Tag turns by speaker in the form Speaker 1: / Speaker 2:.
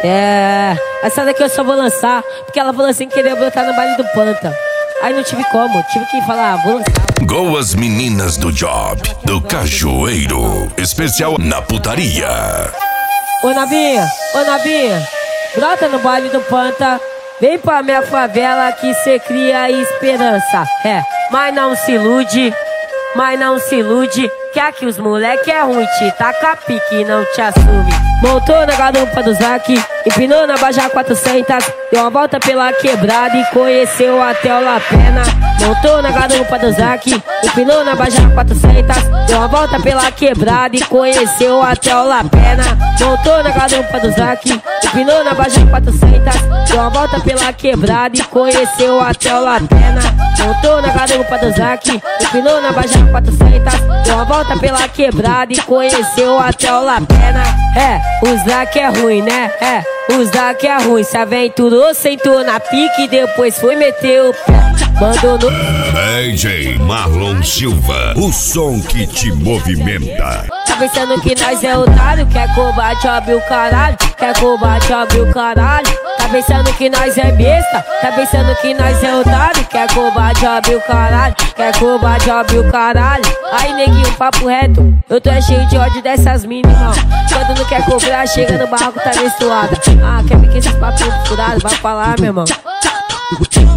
Speaker 1: Essa daqui eu só vou lançar porque ela falou assim que queria brotar no baile do Panta. Aí não tive como, tive que falar, vou lançar.
Speaker 2: Goas Meninas do Job, do Cajueiro, especial na putaria.
Speaker 1: Ô Nabinha, brota no baile do Panta. Vem pra minha favela que cê cria esperança. Mas não se ilude, que aqui os moleque é ruim, te taca pique e não te assume. Montou na garupa do Zac, empinou na Baja 400, deu uma volta pela quebrada e conheceu até o Lapena. Montou na garupa do Zac, empinou na Baja 400, deu uma volta pela quebrada e conheceu até o Lapena. Montou na garupa do Zac, empinou na Baja 400, deu uma volta pela quebrada e conheceu até o Lapena. Montou na garupa do Zac, empinou na Baja 400, deu uma volta pela quebrada e conheceu até o Lapena. O Zac é ruim, né? O Zac é ruim. Se aventurou, sentou na pique e depois foi meter o pé. Mandou no
Speaker 2: DJ Marlon Silva, o som que te movimenta.
Speaker 1: Tá pensando que nós é otário, quer combate, abre o caralho. Quer combate, abre o caralho. Tá pensando que nós é besta, tá pensando que nós é otário. Quer combate, abre o caralho. Quer combate, abre o caralho. Aí neguinho, papo reto, eu tô cheio de ódio dessas meninas. Quando não quer cobrar, chega no barco, tá menstruada. Quer ver que esses papinhos furados, vai falar, meu irmão.